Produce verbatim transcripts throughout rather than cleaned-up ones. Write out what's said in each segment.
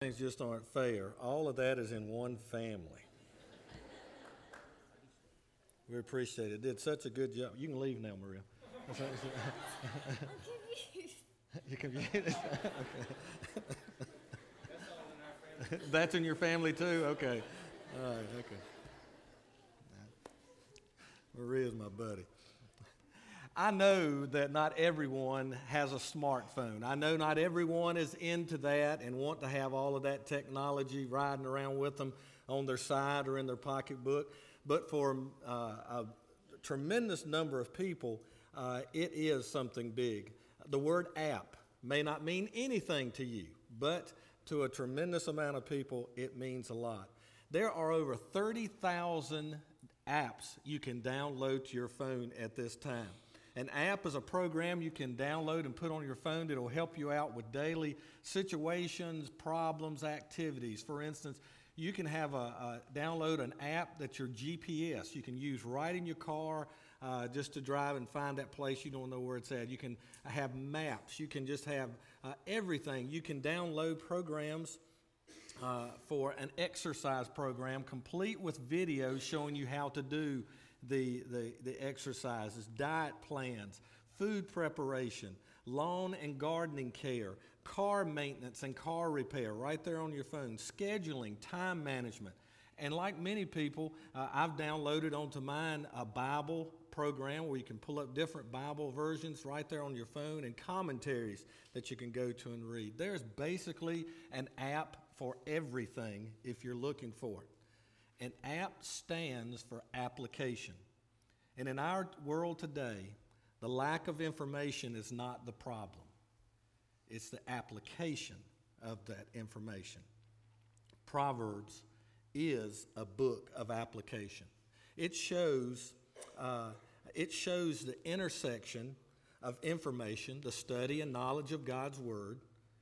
Things just aren't fair. All of that is in one family. We appreciate it. Did such a good job. You can leave now, Maria. You're confused. Okay. That's in your family too? Okay. All right, okay. Maria's my buddy. I know that not everyone has a smartphone. I know not everyone is into that and want to have all of that technology riding around with them on their side or in their pocketbook. But for uh, a tremendous number of people, uh, it is something big. The word app may not mean anything to you, but to a tremendous amount of people, it means a lot. There are over thirty thousand apps you can download to your phone at this time. An app is a program you can download and put on your phone that will help you out with daily situations, problems, activities. For instance, you can have a, a download an app that's your G P S. You can use right in your car uh, just to drive and find that place you don't know where it's at. You can have maps. You can just have uh, everything. You can download programs uh, for an exercise program, complete with videos showing you how to do the, the, the exercises, diet plans, food preparation, lawn and gardening care, car maintenance and car repair right there on your phone, scheduling, time management. And like many people, uh, I've downloaded onto mine a Bible program where you can pull up different Bible versions right there on your phone and commentaries that you can go to and read. There's basically an app for everything if you're looking for it. An app stands for application. And in our world today, the lack of information is not the problem. It's the application of that information. Proverbs is a book of application. It shows, uh, it shows the intersection of information, the study and knowledge of God's Word,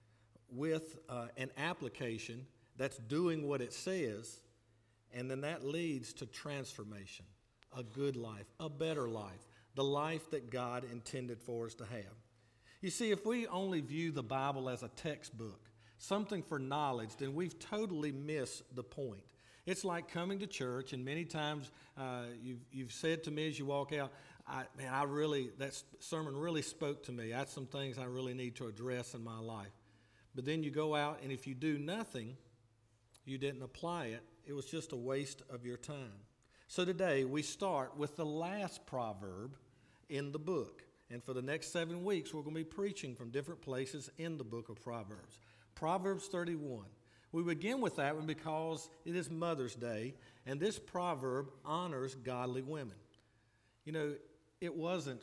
with uh, an application that's doing what it says, and then that leads to transformation, a good life, a better life, the life that God intended for us to have. You see, if we only view the Bible as a textbook, something for knowledge, then we've totally missed the point. It's like coming to church, and many times uh, you've, you've said to me as you walk out, I, man, I really, that sermon really spoke to me. That's some things I really need to address in my life. But then you go out, and if you do nothing, you didn't apply it, it was just a waste of your time. So today we start with the last proverb in the book. And for the next seven weeks, we're going to be preaching from different places in the book of Proverbs. Proverbs thirty-one. We begin with that one because it is Mother's Day, and this proverb honors godly women. You know, it wasn't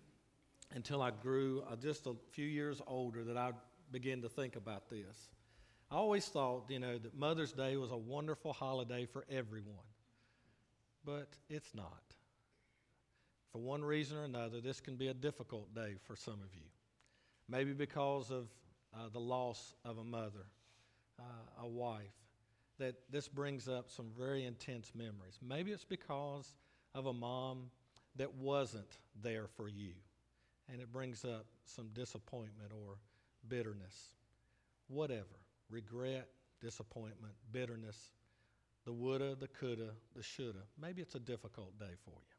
until I grew uh, just a few years older that I began to think about this. I always thought, you know, that Mother's Day was a wonderful holiday for everyone, but it's not. For one reason or another, this can be a difficult day for some of you. Maybe because of uh, the loss of a mother, uh, a wife, that this brings up some very intense memories. Maybe it's because of a mom that wasn't there for you, and it brings up some disappointment or bitterness. Whatever, regret, disappointment, bitterness, the woulda, the coulda, the shoulda. Maybe it's a difficult day for you.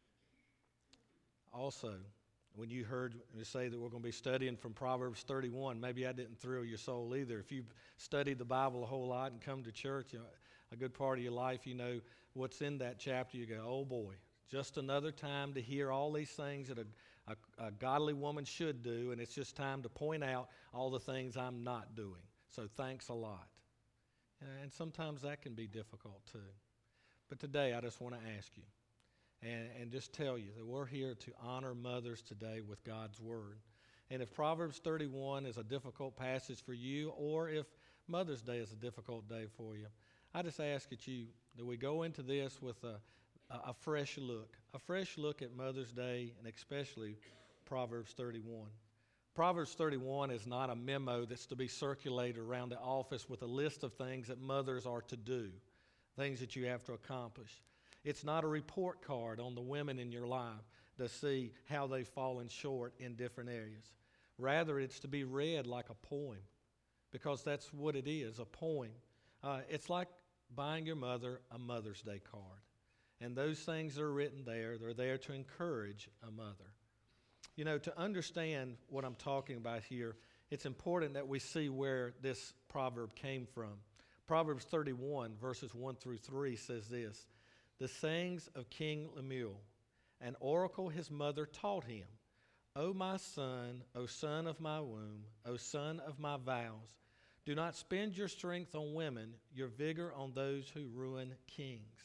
Also, when you heard me say that we're going to be studying from Proverbs thirty-one, maybe that didn't thrill your soul either. If you've studied the Bible a whole lot and come to church, you know, a good part of your life, you know what's in that chapter, you go, oh boy, just another time to hear all these things that a, a, a godly woman should do, and it's just time to point out all the things I'm not doing. So thanks a lot. And sometimes that can be difficult too. But today I just want to ask you, And, and just tell you that we're here to honor mothers today with God's Word. And if Proverbs thirty-one is a difficult passage for you, or if Mother's Day is a difficult day for you, I just ask that you that we go into this with a, a, a fresh look, a fresh look at Mother's Day, and especially Proverbs thirty-one. Proverbs thirty-one is not a memo that's to be circulated around the office with a list of things that mothers are to do, things that you have to accomplish. It's not a report card on the women in your life to see how they've fallen short in different areas. Rather, it's to be read like a poem, because that's what it is, a poem. Uh, it's like buying your mother a Mother's Day card. And those things that are written there, they're there to encourage a mother. You know, to understand what I'm talking about here, it's important that we see where this proverb came from. Proverbs thirty-one, verses one through three says this: "The sayings of King Lemuel, an oracle his mother taught him. O my son, O son of my womb, O son of my vows, do not spend your strength on women, your vigor on those who ruin kings."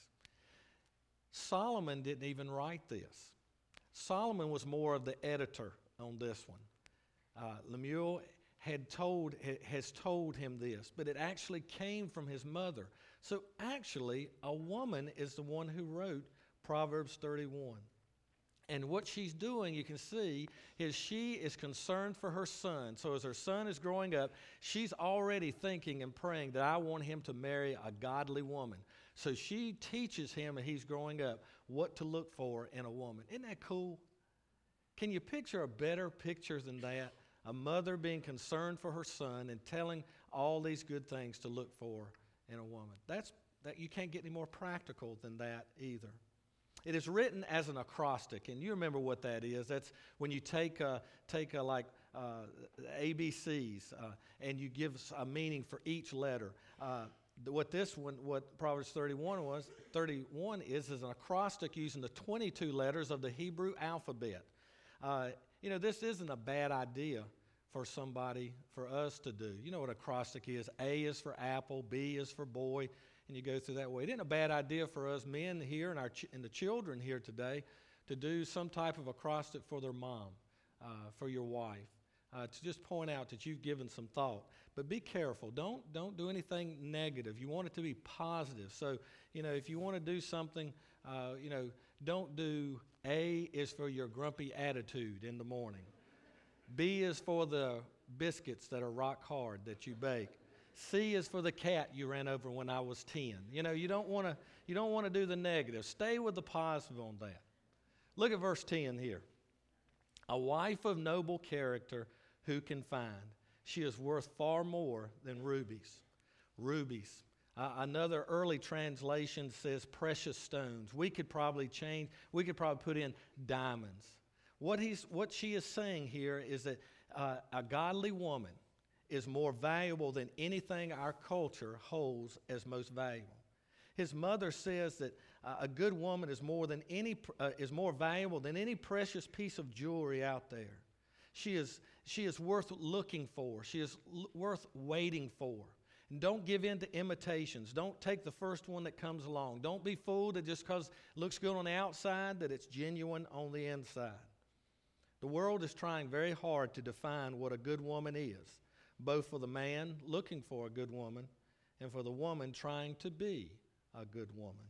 Solomon didn't even write this. Solomon was more of the editor on this one. Uh, Lemuel had told, has told him this, but it actually came from his mother. So actually, a woman is the one who wrote Proverbs thirty-one. And what she's doing, you can see, is she is concerned for her son. So as her son is growing up, she's already thinking and praying that I want him to marry a godly woman. So she teaches him as he's growing up what to look for in a woman. Isn't that cool? Can you picture a better picture than that? A mother being concerned for her son and telling all these good things to look for in a woman. That's that you can't get any more practical than that either. It is written as an acrostic, and you remember what that is. That's when you take a, take a, like uh, A B Cs uh, and you give a meaning for each letter. Uh, what this one, what Proverbs thirty-one was, thirty-one is, is an acrostic using the twenty-two letters of the Hebrew alphabet. Uh, you know, this isn't a bad idea for somebody, for us to do. You know what acrostic is. A is for apple, B is for boy, and you go through that way. It isn't a bad idea for us men here and, our ch- and the children here today to do some type of acrostic for their mom, uh, for your wife, uh, to just point out that you've given some thought. But be careful. Don't, don't do anything negative. You want it to be positive. So, you know, if you want to do something, uh, you know, don't do A is for your grumpy attitude in the morning. B is for the biscuits that are rock hard that you bake. C is for the cat you ran over when I was ten. You know, you don't want to you don't want to do the negative. Stay with the positive on that. Look at verse ten here. A wife of noble character who can find? She is worth far more than rubies. Rubies. Uh, another early translation says precious stones. We could probably change, we could probably put in diamonds. What he's what she is saying here is that uh, a godly woman is more valuable than anything our culture holds as most valuable. His mother says that uh, a good woman is more than any uh, is more valuable than any precious piece of jewelry out there. She is she is worth looking for. She is l- worth waiting for. And don't give in to imitations. Don't take the first one that comes along. Don't be fooled that just because it looks good on the outside that it's genuine on the inside. The world is trying very hard to define what a good woman is, both for the man looking for a good woman and for the woman trying to be a good woman.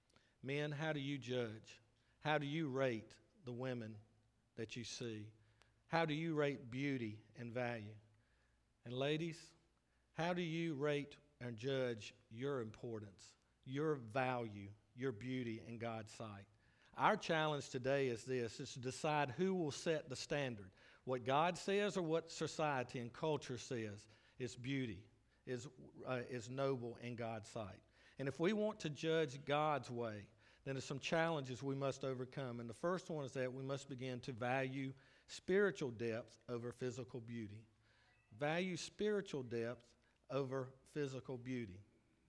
Men, how do you judge? How do you rate the women that you see? How do you rate beauty and value? And ladies, how do you rate and judge your importance, your value, your beauty in God's sight? Our challenge today is this, is to decide who will set the standard. What God says or what society and culture says is beauty, is, uh, is noble in God's sight. And if we want to judge God's way, then there's some challenges we must overcome. And the first one is that we must begin to value spiritual depth over physical beauty. Value spiritual depth over physical beauty.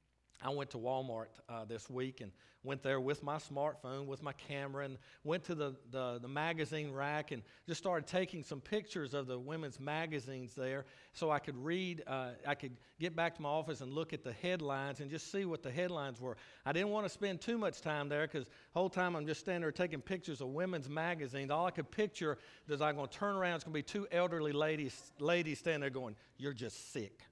I went to Walmart uh, this week and went there with my smartphone, with my camera, and went to the, the, the magazine rack and just started taking some pictures of the women's magazines there so I could read, uh, I could get back to my office and look at the headlines and just see what the headlines were. I didn't want to spend too much time there because the whole time I'm just standing there taking pictures of women's magazines. All I could picture is I'm going to turn around, it's going to be two elderly ladies, ladies standing there going, "You're just sick."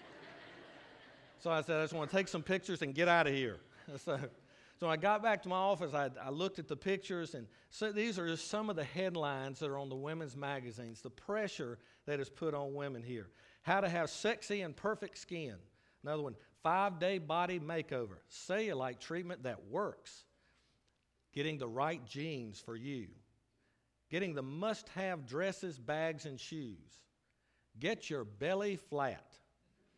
So I said, I just want to take some pictures and get out of here. So, so when I got back to my office, I, I looked at the pictures, and so these are just some of the headlines that are on the women's magazines, the pressure that is put on women here. How to have sexy and perfect skin. Another one, five-day body makeover, cellulite treatment that works. Getting the right jeans for you. Getting the must-have dresses, bags, and shoes. Get your belly flat.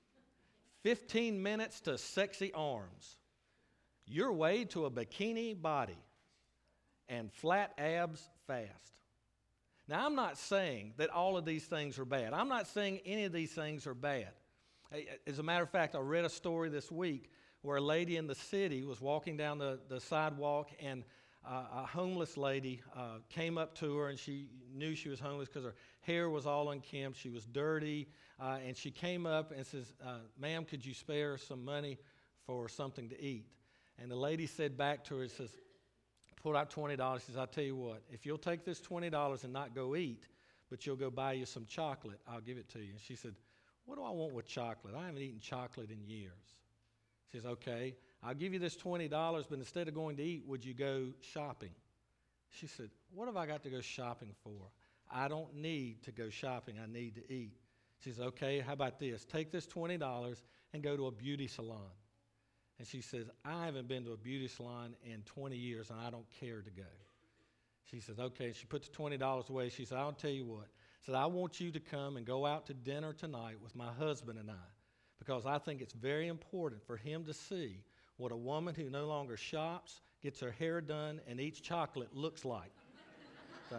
fifteen minutes to sexy arms, your way to a bikini body, and flat abs fast. Now, I'm not saying that all of these things are bad. I'm not saying any of these things are bad. As a matter of fact, I read a story this week where a lady in the city was walking down the, the sidewalk, and uh, a homeless lady uh, came up to her, and she knew she was homeless because her hair was all unkempt. She was dirty, uh, and she came up and says, uh, ma'am, could you spare some money for something to eat? And the lady said back to her, says, pulled out twenty dollars. She says, I'll tell you what, if you'll take this twenty dollars and not go eat, but you'll go buy you some chocolate, I'll give it to you. And she said, what do I want with chocolate? I haven't eaten chocolate in years. She says, okay, I'll give you this twenty dollars, but instead of going to eat, would you go shopping? She said, what have I got to go shopping for? I don't need to go shopping. I need to eat. She says, okay, how about this? Take this twenty dollars and go to a beauty salon. And she says, I haven't been to a beauty salon in twenty years, and I don't care to go. She says, okay. She put the twenty dollars away. She said, I'll tell you what. Said, I want you to come and go out to dinner tonight with my husband and I, because I think it's very important for him to see what a woman who no longer shops, gets her hair done, and eats chocolate looks like. So,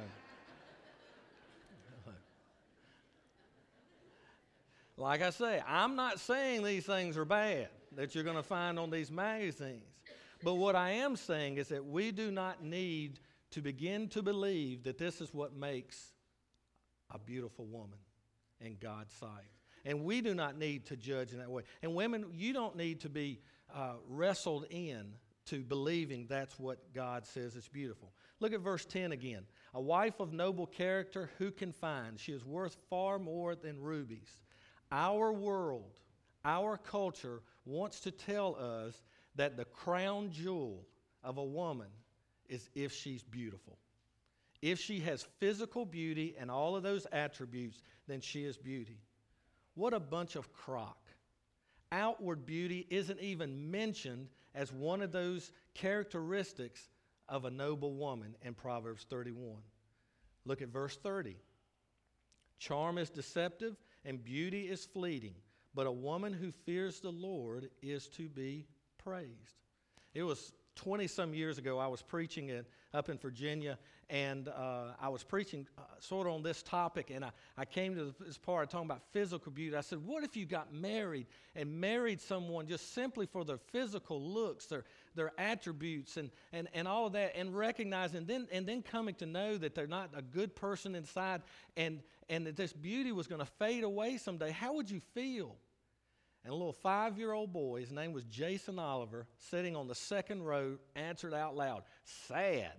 like I say, I'm not saying these things are bad that you're going to find on these magazines. But what I am saying is that we do not need to begin to believe that this is what makes a beautiful woman in God's sight. And we do not need to judge in that way. And women, you don't need to be uh, wrestled in to believing that's what God says is beautiful. Look at verse ten again. A wife of noble character, who can find? She is worth far more than rubies. Our world, our culture wants to tell us that the crown jewel of a woman is if she's beautiful. If she has physical beauty and all of those attributes, then she is beauty. What a bunch of crock. Outward beauty isn't even mentioned as one of those characteristics of a noble woman in Proverbs thirty-one. Look at verse thirty. Charm is deceptive and beauty is fleeting, but a woman who fears the Lord is to be praised. It was twenty-some years ago, I was preaching it up in Virginia, and uh, I was preaching uh, sort of on this topic, and I, I came to this part talking about physical beauty. I said, what if you got married and married someone just simply for their physical looks, their their attributes, and, and, and all of that, and recognizing, then, and then coming to know that they're not a good person inside, and, and that this beauty was going to fade away someday? How would you feel? And a little five-year-old boy, his name was Jason Oliver, sitting on the second row, answered out loud, sad.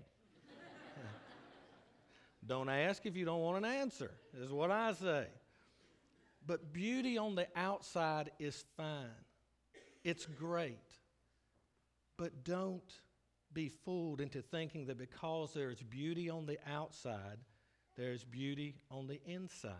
Don't ask if you don't want an answer, is what I say. But beauty on the outside is fine. It's great. But don't be fooled into thinking that because there is beauty on the outside, there is beauty on the inside.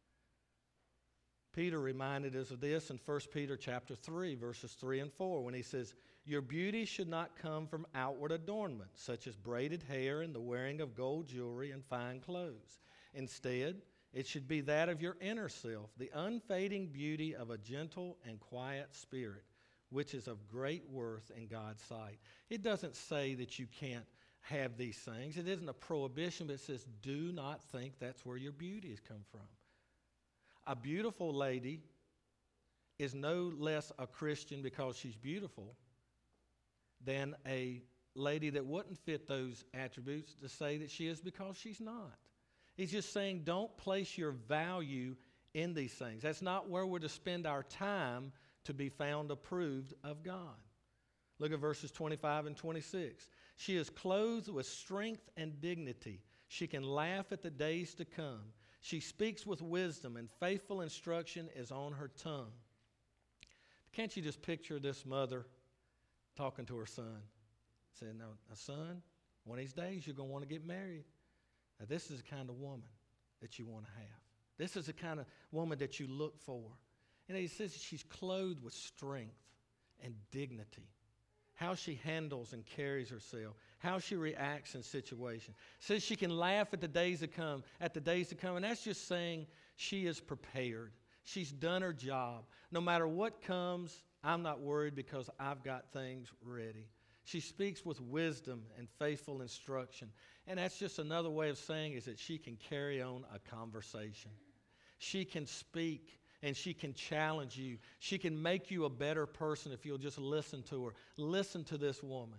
Peter reminded us of this in First Peter chapter three, verses three and four, when he says, your beauty should not come from outward adornment, such as braided hair and the wearing of gold jewelry and fine clothes. Instead, it should be that of your inner self, the unfading beauty of a gentle and quiet spirit, which is of great worth in God's sight. It doesn't say that you can't have these things. It isn't a prohibition, but it says do not think that's where your beauty has come from. A beautiful lady is no less a Christian because she's beautiful than a lady that wouldn't fit those attributes to say that she is because she's not. He's just saying don't place your value in these things. That's not where we're to spend our time to be found approved of God. Look at verses twenty-five and twenty-six. She is clothed with strength and dignity. She can laugh at the days to come. She speaks with wisdom, and faithful instruction is on her tongue. Can't you just picture this mother talking to her son? Saying, now, son, one of these days you're going to want to get married. Now, this is the kind of woman that you want to have. This is the kind of woman that you look for. And he says she's clothed with strength and dignity. How she handles and carries herself, how she reacts in situations. Says she can laugh at the days to come, at the days to come, and that's just saying she is prepared. She's done her job. No matter what comes, I'm not worried because I've got things ready. She speaks with wisdom and faithful instruction. And that's just another way of saying is that she can carry on a conversation. She can speak and she can challenge you. She can make you a better person if you'll just listen to her. Listen to this woman.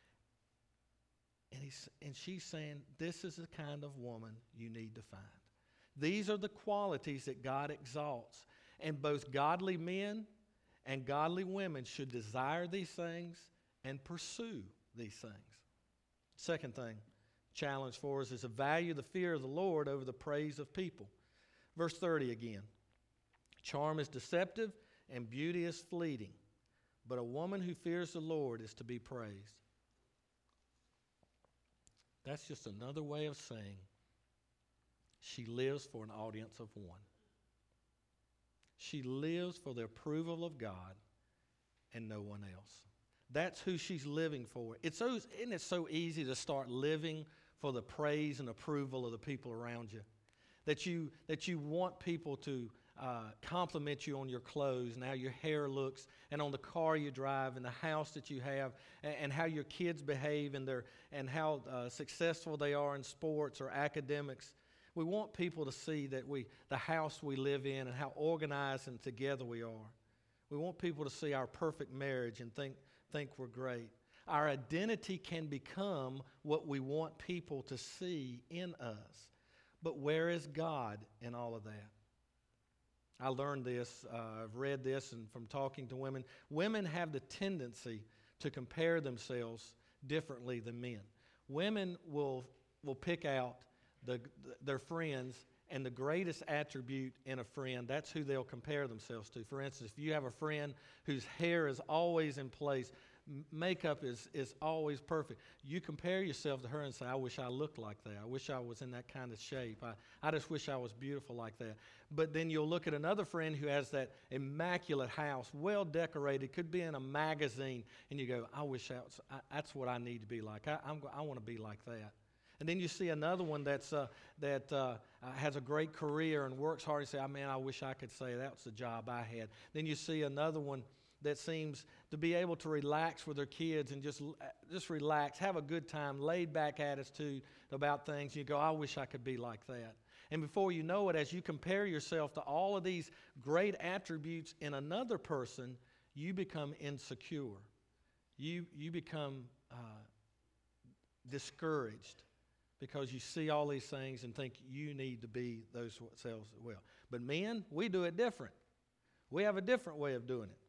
And, he's, and she's saying, this is the kind of woman you need to find. These are the qualities that God exalts. And both godly men and godly women should desire these things and pursue these things. Second thing, challenge for us is to value the fear of the Lord over the praise of people. Verse thirty again. Charm is deceptive and beauty is fleeting, but a woman who fears the Lord is to be praised. That's just another way of saying she lives for an audience of one. She lives for the approval of God and no one else. That's who she's living for. It's so, isn't it so easy to start living for the praise and approval of the people around you? That you, that you want people to uh, compliment you on your clothes and how your hair looks and on the car you drive and the house that you have and, and how your kids behave and, their, and how uh, successful they are in sports or academics. We want people to see that we, the house we live in and how organized and together we are. We want people to see our perfect marriage and think, think we're great. Our identity can become what we want people to see in us. But where is God in all of that? I learned this, uh, I've read this, and from talking to women, women have the tendency to compare themselves differently than men. Women will, will pick out the, their friends, and the greatest attribute in a friend, that's who they'll compare themselves to. For instance, if you have a friend whose hair is always in place, makeup is, is always perfect, you compare yourself to her and say, I wish I looked like that. I wish I was in that kind of shape. I, I just wish I was beautiful like that. But then you'll look at another friend who has that immaculate house, well decorated, could be in a magazine, and you go, I wish that was, I, that's what I need to be like. I, I'm, I want to be like that. And then you see another one that's uh, that uh, has a great career and works hard and say, oh, man, I wish I could say that was the job I had. Then you see another one that seems to be able to relax with their kids and just just relax, have a good time, laid back attitude about things. You go, I wish I could be like that. And before you know it, as you compare yourself to all of these great attributes in another person, you become insecure. You, you become uh, discouraged because you see all these things and think you need to be those selves as well. But men, we do it different. We have a different way of doing it.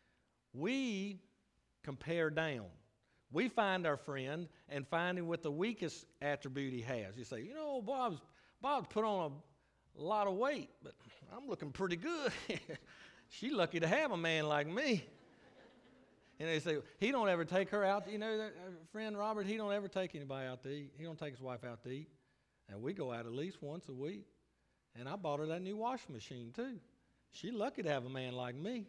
We compare down. We find our friend and find him with the weakest attribute he has. You say, you know, Bob's, Bob's put on a lot of weight, but I'm looking pretty good. She's lucky to have a man like me. And they say, he don't ever take her out. You know, that friend Robert, he don't ever take anybody out to eat. He don't take his wife out to eat. And we go out at least once a week. And I bought her that new washing machine too. She's lucky to have a man like me.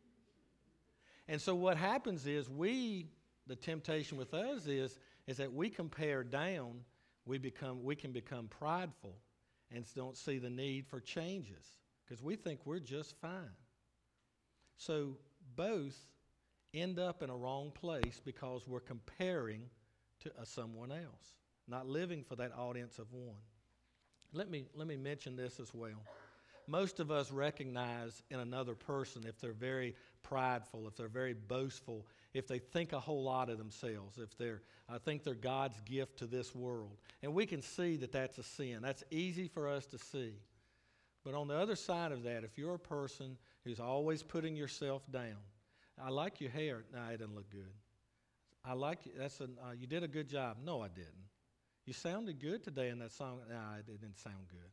And so what happens is we, the temptation with us is, is that we compare down, we become, we can become prideful and don't see the need for changes because we think we're just fine. So both end up in a wrong place because we're comparing to uh, someone else, not living for that audience of one. Let me, let me mention this as well. Most of us recognize in another person if they're very prideful, if they're very boastful, if they think a whole lot of themselves, if they're, I think they're God's gift to this world. And we can see that that's a sin. That's easy for us to see. But on the other side of that, if you're a person who's always putting yourself down, I like your hair. No, it doesn't look good. I like you. That's an, uh, you did a good job. No, I didn't. You sounded good today in that song. No, it didn't sound good.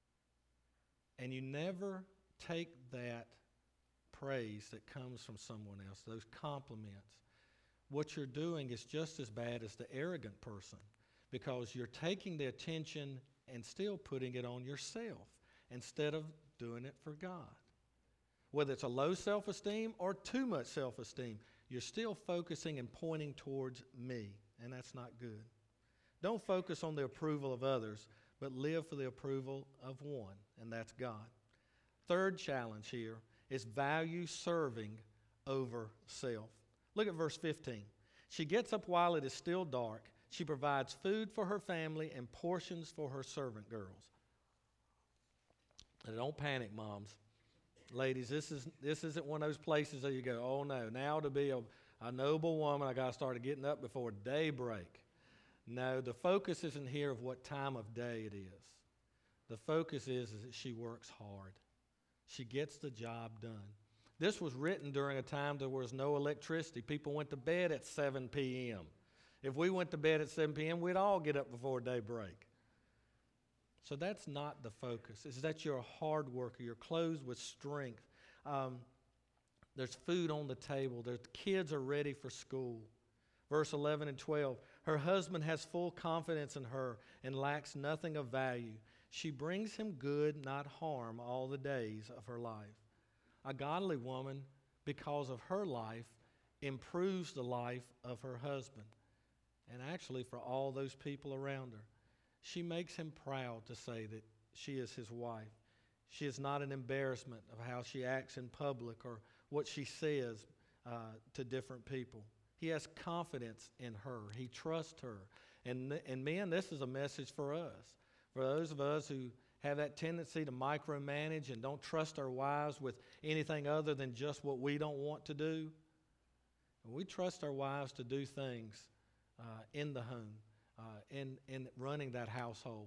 And you never take that praise that comes from someone else, those compliments. What you're doing is just as bad as the arrogant person because you're taking the attention and still putting it on yourself instead of doing it for God. Whether it's a low self-esteem or too much self-esteem, you're still focusing and pointing towards me, and that's not good. Don't focus on the approval of others, but live for the approval of one, and that's God. Third challenge here is value serving over self. Look at verse fifteen. She gets up while it is still dark. She provides food for her family and portions for her servant girls. And don't panic, moms. Ladies, this, is, this isn't one of those places that you go, oh no, now to be a, a noble woman, I got to start getting up before daybreak. No, the focus isn't here of what time of day it is. The focus is, is that she works hard. She gets the job done. This was written during a time there was no electricity. People went to bed at seven p.m. If we went to bed at seven p.m., we'd all get up before daybreak. So that's not the focus. It's that you're a hard worker. You're clothed with strength. Um, there's food on the table. The kids are ready for school. Verse eleven and twelve, her husband has full confidence in her and lacks nothing of value. She brings him good, not harm, all the days of her life. A godly woman, because of her life, improves the life of her husband, and actually for all those people around her. She makes him proud to say that she is his wife. She is not an embarrassment of how she acts in public or what she says uh, to different people. He has confidence in her. He trusts her. And, and men, this is a message for us. For those of us who have that tendency to micromanage and don't trust our wives with anything other than just what we don't want to do, we trust our wives to do things uh, in the home, uh, in, in running that household.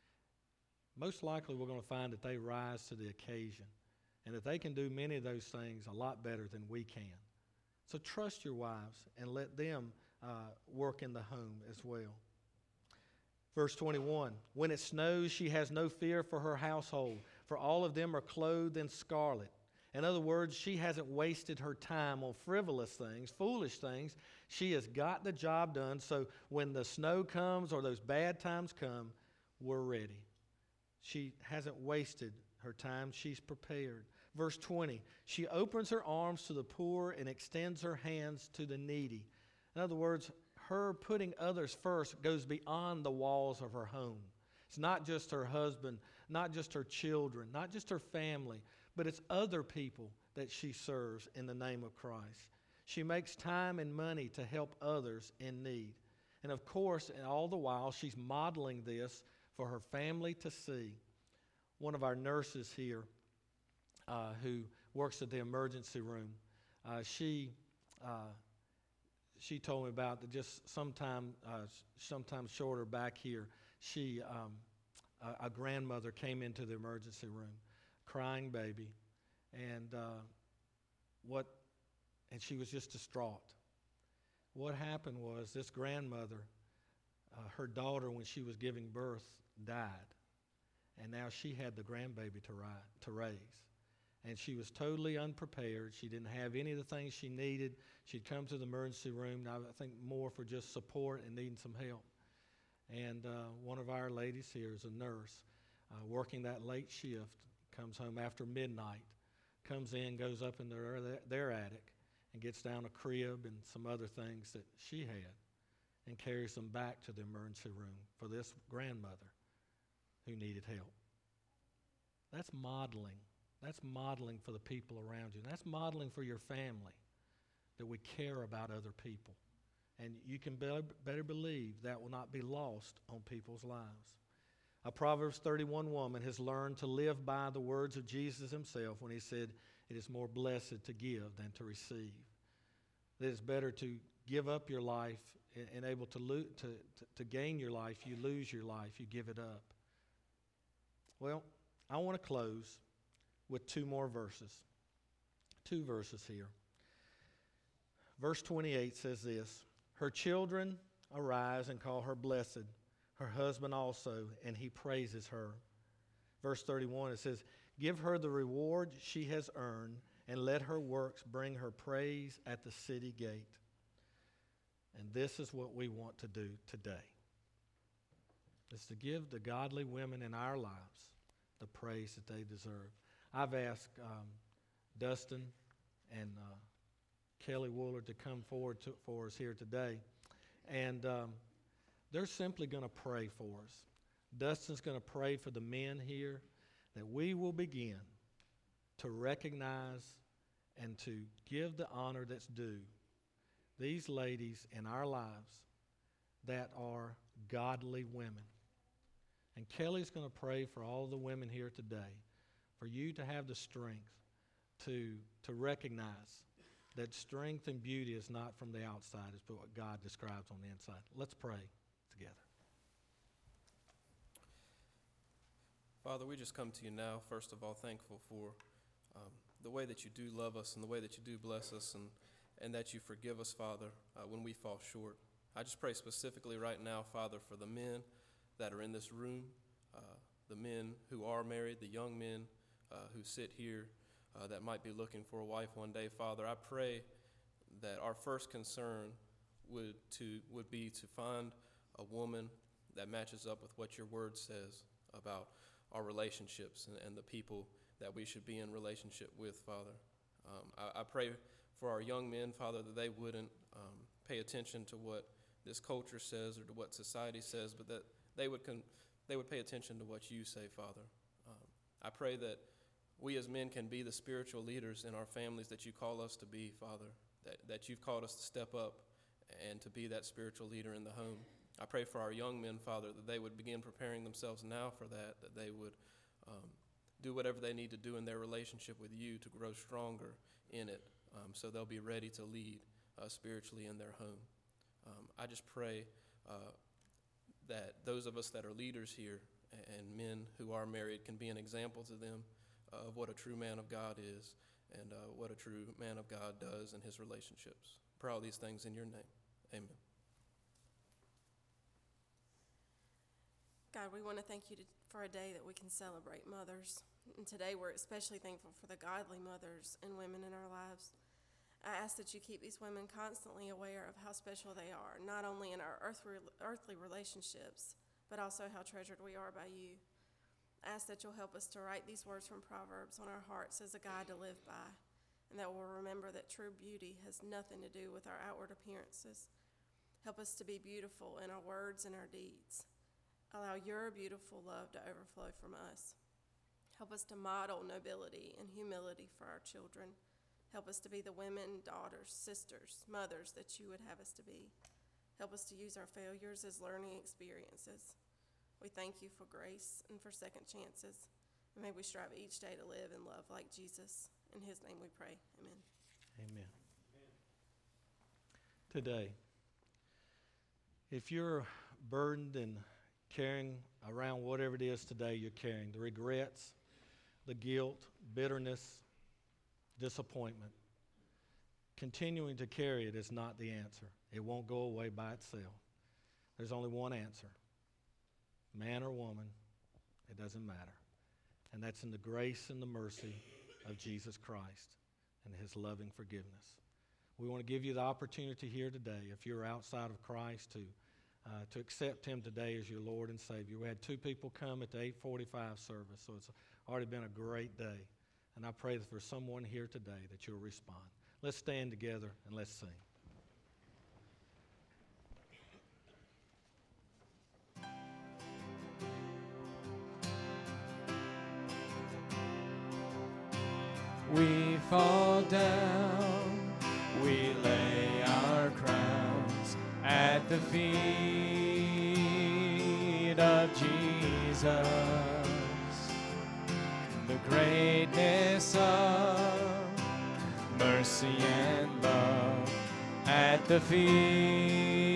Most likely we're going to find that they rise to the occasion and that they can do many of those things a lot better than we can. So trust your wives and let them uh, work in the home as well. Verse twenty-one, when it snows, she has no fear for her household, for all of them are clothed in scarlet. In other words, she hasn't wasted her time on frivolous things, foolish things. She has got the job done, so when the snow comes or those bad times come, we're ready. She hasn't wasted her time. She's prepared. Verse twenty, she opens her arms to the poor and extends her hands to the needy. In other words, her putting others first goes beyond the walls of her home. It's not just her husband, not just her children, not just her family, but it's other people that she serves in the name of Christ. She makes time and money to help others in need. And of course, and all the while, she's modeling this for her family to see. One of our nurses here uh, who works at the emergency room, uh, she... Uh, She told me about that just sometime, uh, sometime shorter back here, she, um, a, a grandmother came into the emergency room, crying baby, and uh, what, and she was just distraught. What happened was this grandmother, uh, her daughter, when she was giving birth, died, and now she had the grandbaby to, ri- to raise. And she was totally unprepared. She didn't have any of the things she needed. She'd come to the emergency room, I think more for just support and needing some help. And uh, one of our ladies here is a nurse uh, working that late shift, comes home after midnight, comes in, goes up in their, their attic, and gets down a crib and some other things that she had and carries them back to the emergency room for this grandmother who needed help. That's modeling. That's modeling for the people around you. That's modeling for your family, that we care about other people. And you can be- better believe that will not be lost on people's lives. A Proverbs thirty-one woman has learned to live by the words of Jesus himself when he said, it is more blessed to give than to receive. That it's better to give up your life and, and able to, lo- to, to, to gain your life. You lose your life, you give it up. Well, I want to close with two more verses. Two verses here. Verse twenty-eight says this, her children arise and call her blessed, her husband also, and he praises her. Verse thirty-one, it says, give her the reward she has earned, and let her works bring her praise at the city gate. And this is what we want to do today, is to give the godly women in our lives the praise that they deserve. I've asked um, Dustin and uh, Kelly Woolard to come forward to, for us here today. And um, they're simply going to pray for us. Dustin's going to pray for the men here that we will begin to recognize and to give the honor that's due these ladies in our lives that are godly women. And Kelly's going to pray for all the women here today, for you to have the strength to, to recognize that strength and beauty is not from the outside, it's what God describes on the inside. Let's pray together. Father, we just come to you now, first of all, thankful for um, the way that you do love us and the way that you do bless us, and, and that you forgive us, Father, uh, when we fall short. I just pray specifically right now, Father, for the men that are in this room, uh, the men who are married, the young men uh, who sit here uh, that might be looking for a wife one day. Father, I pray that our first concern would to would be to find a woman that matches up with what your word says about our relationships and, and the people that we should be in relationship with, Father. Um, I, I pray for our young men, Father, that they wouldn't um, pay attention to what this culture says or to what society says, but that they would con- they would pay attention to what you say, Father. Um, I pray that we as men can be the spiritual leaders in our families that you call us to be, Father, that, that you've called us to step up and to be that spiritual leader in the home. I pray for our young men, Father, that they would begin preparing themselves now for that, that they would um, do whatever they need to do in their relationship with you to grow stronger in it, um, so they'll be ready to lead uh, spiritually in their home. Um, I just pray uh, that those of us that are leaders here and men who are married can be an example to them of what a true man of God is and uh, what a true man of God does in his relationships. Pray all these things in your name. Amen. God, we want to thank you to, for a day that we can celebrate mothers. And today we're especially thankful for the godly mothers and women in our lives. I ask that you keep these women constantly aware of how special they are, not only in our earthly, earthly relationships, but also how treasured we are by you. I ask that you'll help us to write these words from Proverbs on our hearts as a guide to live by, and that we'll remember that true beauty has nothing to do with our outward appearances. Help us to be beautiful in our words and our deeds. Allow your beautiful love to overflow from us. Help us to model nobility and humility for our children. Help us to be the women, daughters, sisters, mothers that you would have us to be. Help us to use our failures as learning experiences. We thank you for grace and for second chances. And may we strive each day to live and love like Jesus. In his name we pray. Amen. Amen. Today, if you're burdened and carrying around whatever it is today you're carrying, the regrets, the guilt, bitterness, disappointment, continuing to carry it is not the answer. It won't go away by itself. There's only one answer. Man or woman, it doesn't matter. And that's in the grace and the mercy of Jesus Christ and his loving forgiveness. We want to give you the opportunity here today, if you're outside of Christ, to uh, to accept him today as your Lord and Savior. We had two people come at the eight forty-five service, so it's already been a great day. And I pray that for someone here today that you'll respond. Let's stand together and let's sing. We fall down, we lay our crowns at the feet of Jesus. The greatness of mercy and love at the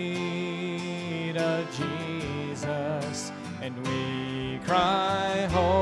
feet of Jesus. And we cry, holy,